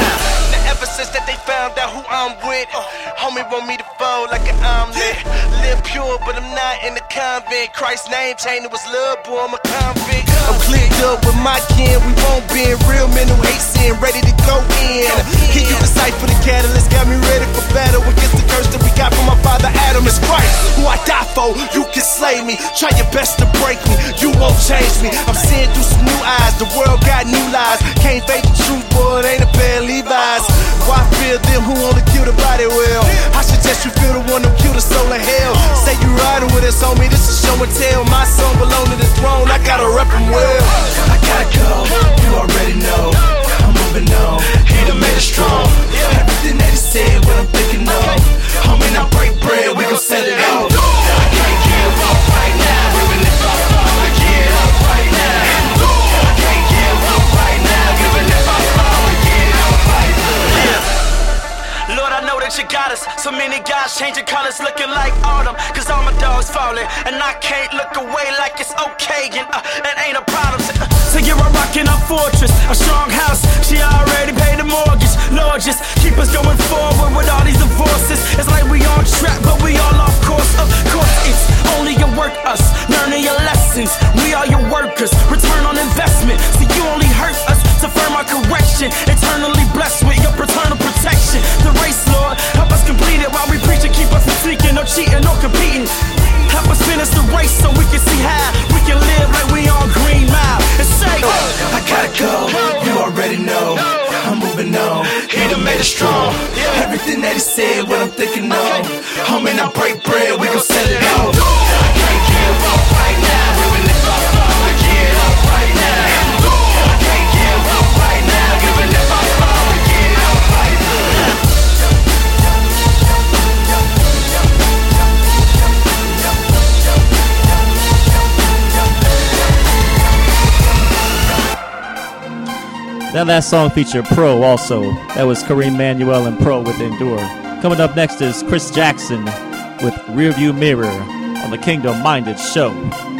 now. Ever since that they found out who I'm with, homie want me to fold like an omelet. Live pure, but I'm not in the convent. Christ's name change, it was love, boy, I'm a convict. I'm cleared up with my kin, we won't be in real men who hate sin, ready to go in. Can you decipher the catalyst? Got me ready for battle against the curse that we got from my father Adam. It's Christ, who I die for. You can slay me, try your best to break me, you won't change me. I'm seeing through some new eyes, the world got new lies. Can't fake the truth, boy, it ain't a pair of Levi's. Why fear them who only kill the body well? I suggest you feel the one who kill the soul in hell. Say you riding with us, homie, this is show and tell. My son belong to the throne, I gotta rep him well. I gotta go, you already know. I'm moving on, he done made it strong. Everything that he said, what I'm thinking of. Homie, now break bread, we gon' set it off. I can't give up right now, even if I fall, I get up right now. I can't give up right now, even if I fall, I get up right now. Lord, I know that you got us. So many guys changing colors, looking like autumn. Cause all my dogs falling, and I can't look away like it's okay. And uh, it ain't a problem. So you're a rockin' a fortress, a strong house. She already paid the mortgage. Lord, just keep us going forward with all these divorces. It's like we on track, but work us, learning your lessons. We are your workers, return on investment. See, you only hurt us to firm our correction. Eternally blessed with your paternal protection. The race, Lord, help us complete it while we preach and keep us from seeking, no cheating, no competing. Help us finish the race so we can see how we can live like we on Green Mile. And say, I gotta go, you already know. I'm moving on, he done made it strong. Everything that he said, what I'm thinking of. Homie, I break bread, we gon' set it off. I can't give up right now, even if I fall, I get up right now. I can't give up right now, even if I fall, I get up right now. That last song featured Pro also. That was Kareem Manuel and Pro with Endure. Coming up next is Chris Jackson with Rearview Mirror on the Kingdom Minded Show.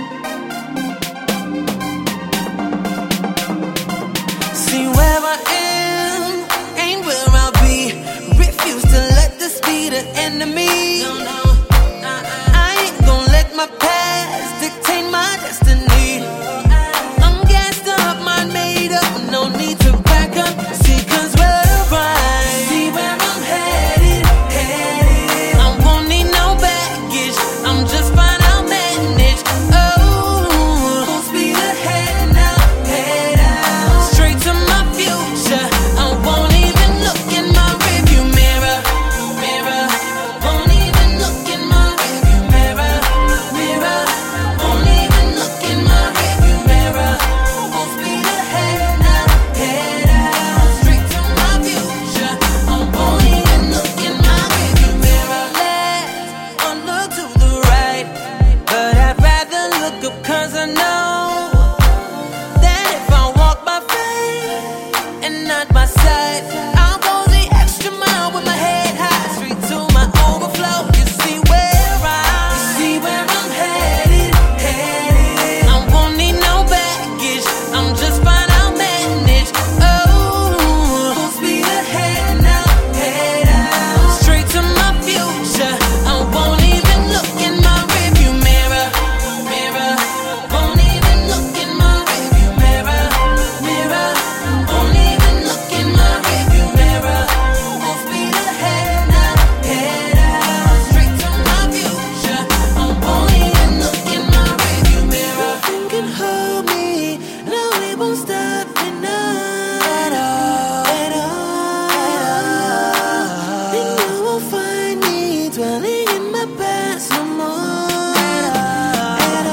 See where I am, ain't where I'll be. Refuse to let this be the enemy. No, no. I ain't gonna let my past dictate my destiny. I'm gassed up, mind made up, no need to back up. See, cause we're right. See where I'm headed, headed. I won't need no baggage, I'm just fine, I'll manage. Oh, full speed ahead now, head out. Straight to my future, I won't even look in my rearview mirror. Mirror, won't even look in my rearview mirror. Mirror, won't even look in my rearview mirror. Full speed ahead now, head out. Straight to my future, I won't even look in my rearview mirror. Left or look to the right, but I'd rather look up 'cause I know that if I walk by faith and not by sight, I'll go the extra mile with my head high, straight to my overflow. You see where I, you see where I'm headed, headed. I won't need no baggage, I'm just fine, I'll manage. Oh, full speed ahead now, head out. Straight to my future, I won't even look in my rearview mirror. Mirror, won't even look in my rearview mirror. Mirror, won't even look in my rearview mirror. Full speed ahead now, head out. Straight to my future, I won't even look in my rearview mirror. Nothing can hold me, no, it won't stop me now at all, at all, at all. And you won't find me dwelling in my past no more at all, at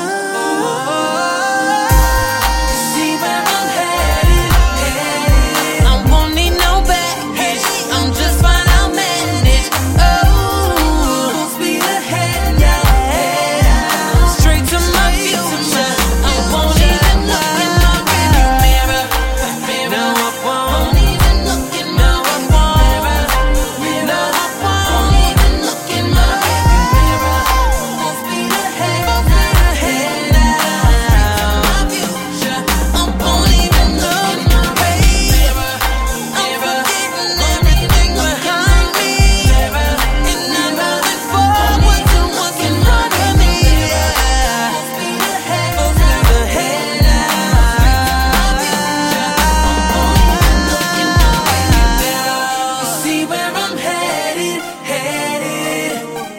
all. See where I'm headed, headed. I won't need no baggage, I'm just fine, I'll manage. Oh, full speed ahead now, head out. Straight to my future, I won't even look in my rearview mirror. No, I won't even look in my rearview mirror. No, I won't even look in my rearview mirror. Full speed ahead, head out. My future, I won't even look in my mirror. I'm forgetting everything behind me, and I'm moving forward to what's in front of me. Full speed ahead, full speed ahead out. You see where I'm headed, headed.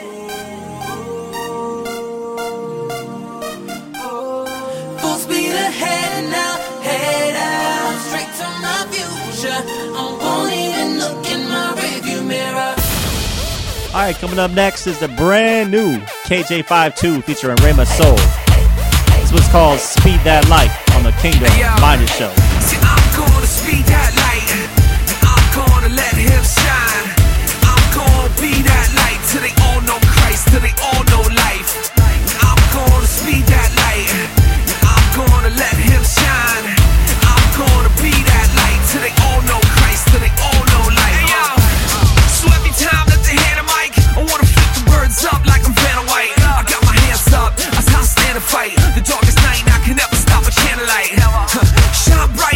Full speed ahead now, head out. Straight to my future, I won't even look in my rearview mirror. All right, coming up next is the brand new K J fifty-two featuring Rema Soul. This was called Speed That Light on the Kingdom Minded Show. See, I'm gonna speed that light. I'm gonna let him shine. I'm gonna be that light till they all know Christ, till they all know life. I'm gonna speed that light. I'm gonna let him shine. I'm gonna be that light till they all know Christ, till they all know life. Hey, yo. So every time that they hear the mic, I wanna flip the birds up like I'm Vanna White. I got my hands up, that's how I stand and fight. The darkest night, I can never stop a candlelight. Shine bright.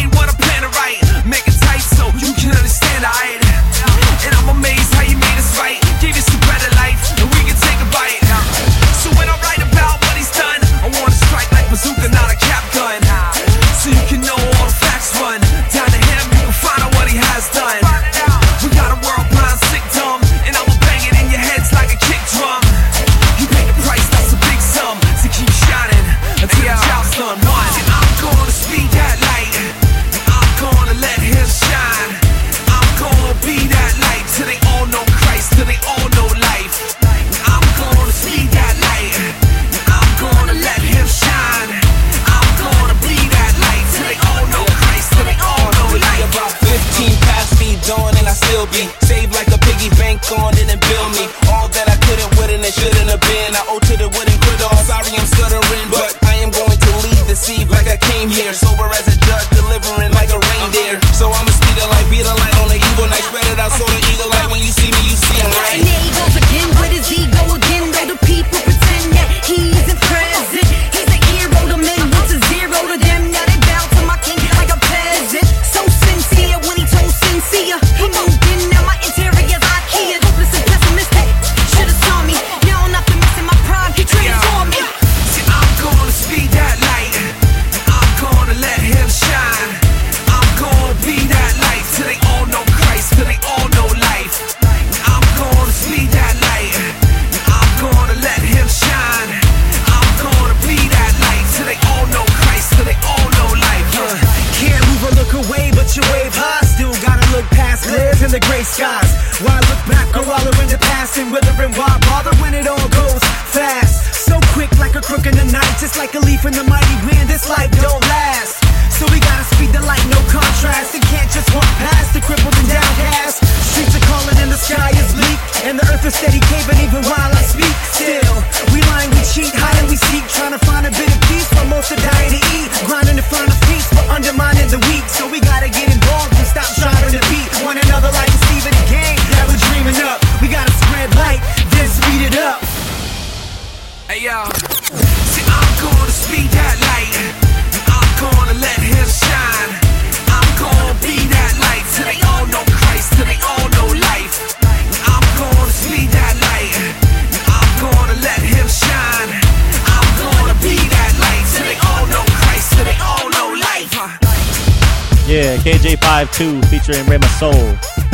still be. Saved like a piggy bank on it and bill me. All that I couldn't, wouldn't, and shouldn't have been. I owe to the wooden critter. Sorry I'm stuttering, but I am going to leave the seed like I came here. Sober as a judge, delivering like a reindeer. So I'ma speed the light, be the light on the evil night. Spread it out so the eagle light. When you see me, you see him, right? And there he goes again with his ego again. Though the people pretend that he isn't present. He's a hero to men, what's a zero to them? Now they bow to my king like a peasant. So sincere when he told sincere. He moved in, now my interior's IKEA. Hopeless and pessimistic, should've saw me. Now I'm optimistic, my pride can transform me. See, I'm gonna speed that light. I'm gonna let him shine. I'm gonna be that light till they all know Christ, till they all know life. I'm gonna speed that light. I'm gonna let him shine. I'm gonna be that light till they all know Christ, till they all know life. Uh, can't move or look away, but you wave high. Still gotta look past flares in the gray skies. Why look back or while in the past and withering? Why bother when it all goes fast? So quick like a crook in the night, just like a leaf in the mighty wind. This life don't last. So we gotta speed the light, no contrast. And can't just walk past the crippled and downcast. Streets are calling and the sky is bleak, and the earth is steady caving even while I speak. Still, we lying, we cheat, hide and we seek, trying to find a bit of peace while most are dying to eat. Grinding in front of peace, but undermining the weak. So we gotta get involved and stop trying to beat one another like a Stephen game that we're dreaming up. We gotta spread light, then speed it up. Hey yo, see, I'm gonna speed that light. I'm gonna let him shine. I'm gonna be that light till they all know Christ, till they all know life. I'm gonna speed that light. I'm gonna let him shine. I'm gonna be that light till they all know Christ, till they all know life. Yeah, K J five two featuring Rema Soul.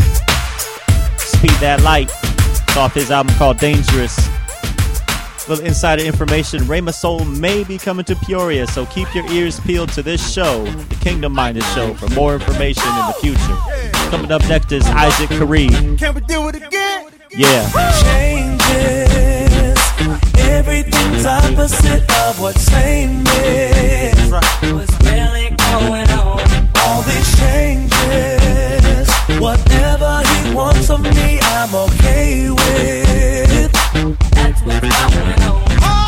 Speed That Light. It's off his album called Dangerous. Little insider information, Rema Soul may be coming to Peoria, so keep your ears peeled to this show, the Kingdom Minded Show, for more information in the future. Coming up next is Isaac Kareem. Can we do it again? Yeah. Changes. Everything's opposite of what same is. What's really going on? All these changes. Whatever he wants of me, I'm okay with. That's what's going on.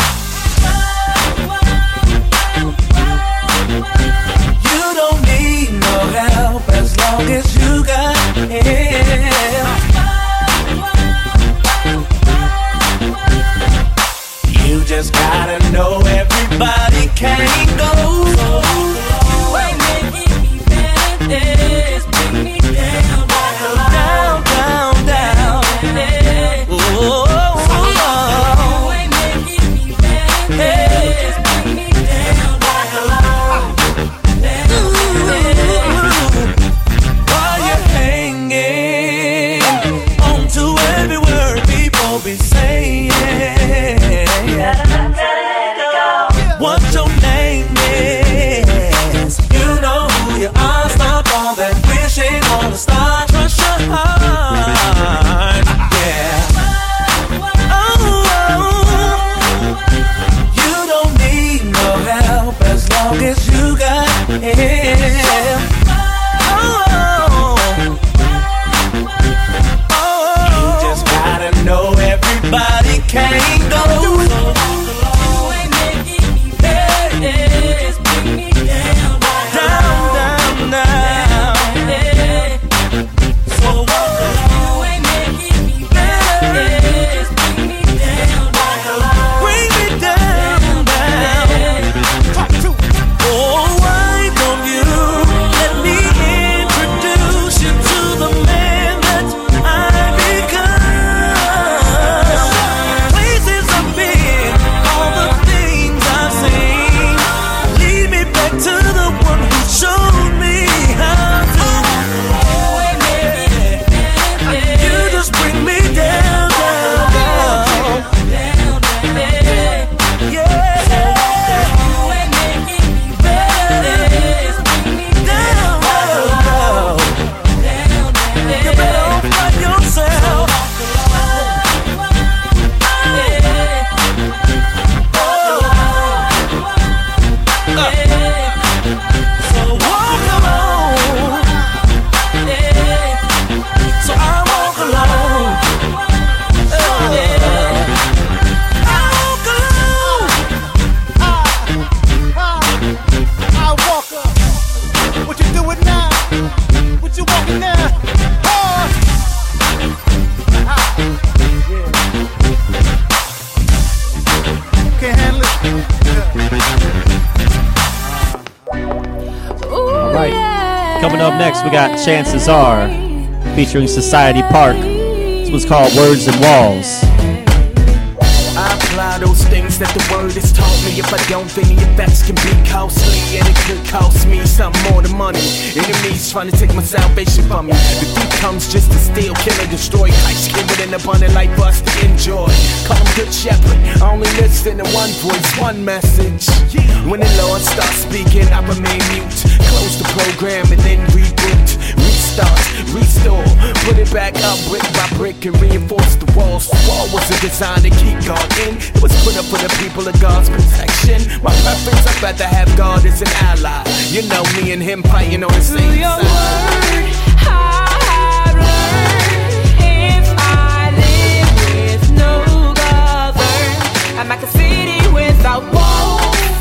You don't need no help as long as you got him. You just gotta know everybody can't go. Wait, make me better. Just bring me down, down, down, down. Oh. Be saying what your name is. You know who you are. Stop all that wishing on a star. Trust your heart. Yeah. Oh, you don't need no help as long as you got him. No, everybody can't go. Oh, ain't making me better. Just bring me down, down, down, down. So what? Can't handle it. All right. Coming up next, we got Chances Are featuring Society Park. This one's called Words and Walls. I apply those things that the word has taught me. If I don't, then the effects can be costly, and it could cost me something more than money. Enemies trying to take my salvation from me. The thief comes just to steal, kill, and destroy. Christ came with an abundant life for us to enjoy. Call him good shepherd, I only listen to one voice, one message. When the Lord starts speaking, I remain mute. Close the program and then reboot. Restart, restore, put it back up brick by brick and reinforce the walls. The wall wasn't designed to keep God in. It was put up for the people of God's protection. My preference, I'd rather have God as an ally. You know, me and him fighting on the same your side. word, I've learned if I live with no govern, I'm like a city without walls.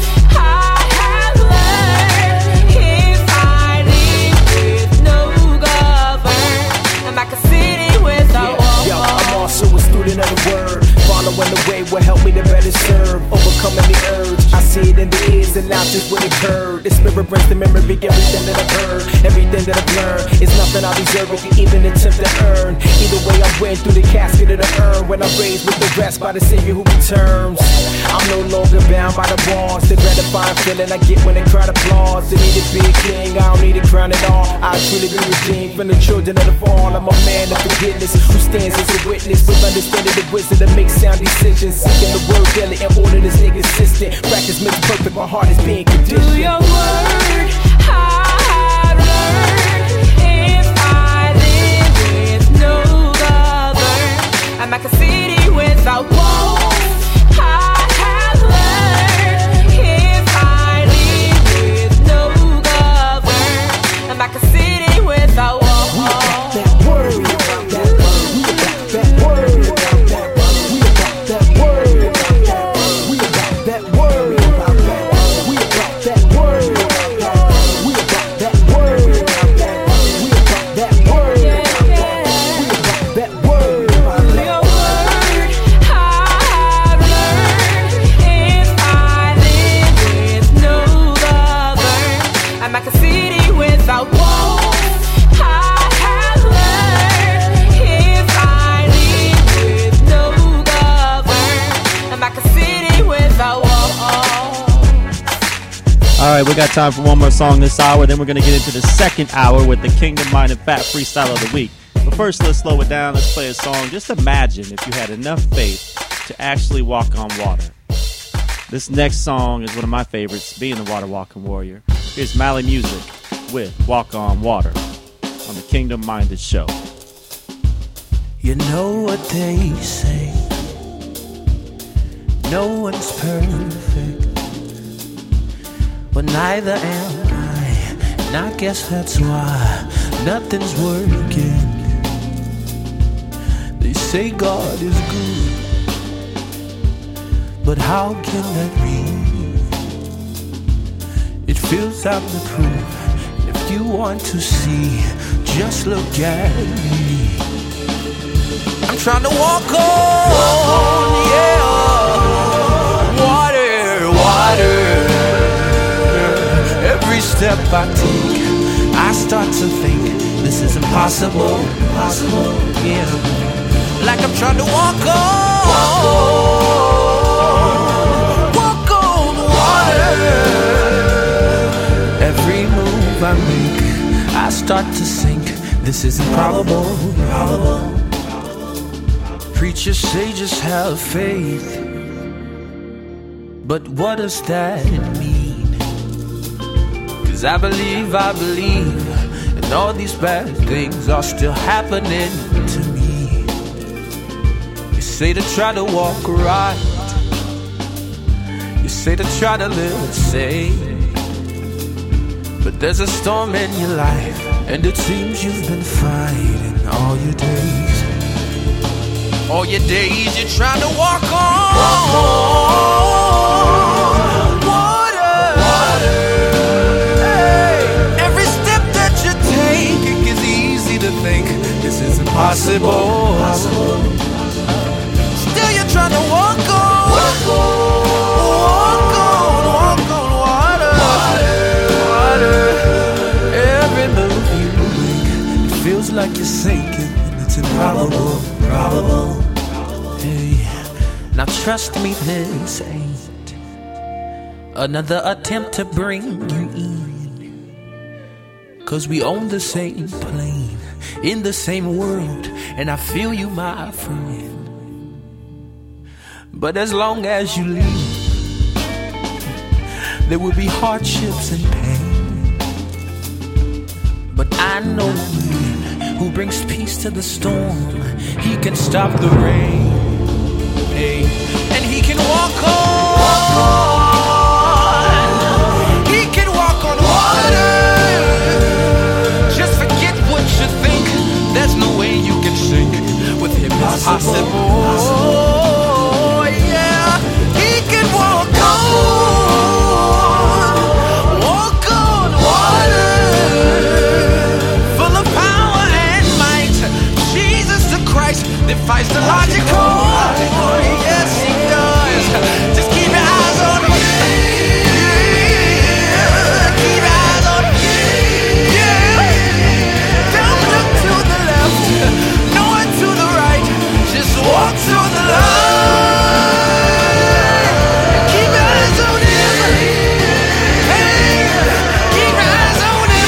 I have learned if I live with no govern, I'm like a city without walls. Yo, I'm also a student of the word. Following the way will help me to better serve. Overcoming the urge, I see it in the ears and not just what occurred. The spirit brings the memory, everything that I've heard, everything that I've learned. It's nothing I deserve if you even attempt to earn. Either way, I went through the casket of the urn when I'm raised with the rest by the Savior who returns. I'm no longer bound by the walls. The gratifying feeling I get when they crowd applause. They need to be a king, I don't need a crown at all. I truly be redeemed from the children of the fall. I'm a man of forgiveness who stands as a witness with understanding the wisdom to make sound decisions. Seeking the word daily in order to stay consistent. Practice makes perfect, my heart is being conditioned. Do your word, I've learned if I live with no govern, I'm like a city without walls. I have learned if I live with no govern, I'm like a city without walls. That word, that word, we about that word, that word, we about that word, we about that word, we about that word, we about that word, we about that word, we about that word. Your word, I've learned if I live with no govern, I'm like a city without walls. I have learned if I live with no govern, I'm like a city without walls. All right, we got time for one more song this hour. Then we're going to get into the second hour with the Kingdom Minded Fat Freestyle of the Week. But first, let's slow it down. Let's play a song. Just imagine if you had enough faith to actually walk on water. This next song is one of my favorites, being the Water Walking Warrior. Here's Mally Music with Walk on Water on the Kingdom Minded Show. You know what they say, no one's perfect, but neither am I, and I guess that's why nothing's working. They say God is good, but how can that be? It fills out the proof. If you want to see, just look at me. I'm trying to walk on, yeah, water, water. Every step I take, I start to think this is impossible, impossible, yeah. Like I'm trying to walk on, walk on water. Every move I make, I start to think this is improbable, improbable. Preachers say just have faith, but what does that mean? Cause I believe, I believe, and all these bad things are still happening to me. You say to try to walk right, you say to try to live safe, but there's a storm in your life, and it seems you've been fighting all your days. All your days you're trying to walk on, walk on water. water. Hey, every step that you take, it gets easy to think this is impossible. Still you're trying to walk on, walk on, walk on water, water. Every move you make, it feels like you're sinking, and it's improbable, probable. Hey, now trust me, this ain't another attempt to bring you in. 'Cause we own the same plane, in the same world, and I feel you, my friend. But as long as you leave, there will be hardships and pain. But I know a man who brings peace to the storm. He can stop the rain, hey, and he can walk on. Walk on. He can walk on water. There's no way you can sink with him. It's possible. Oh, yeah. He can walk on, walk on water, full of power and might. Jesus the Christ defies the logical. Oh, yes, he does. Just keep your eyes on him. Keep your eyes on him. Yeah. Don't look to the left, no one to the right. Just walk to the light. Keep your eyes on him. Hey, keep your eyes on him.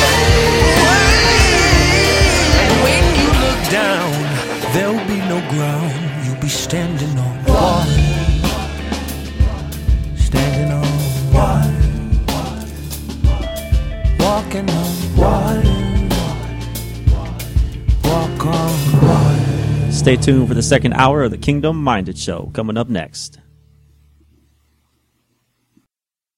And when you look down, there'll be no ground. You'll be standing on water. Standing on water. Walking on water. Stay tuned for the second hour of the Kingdom Minded Show coming up next.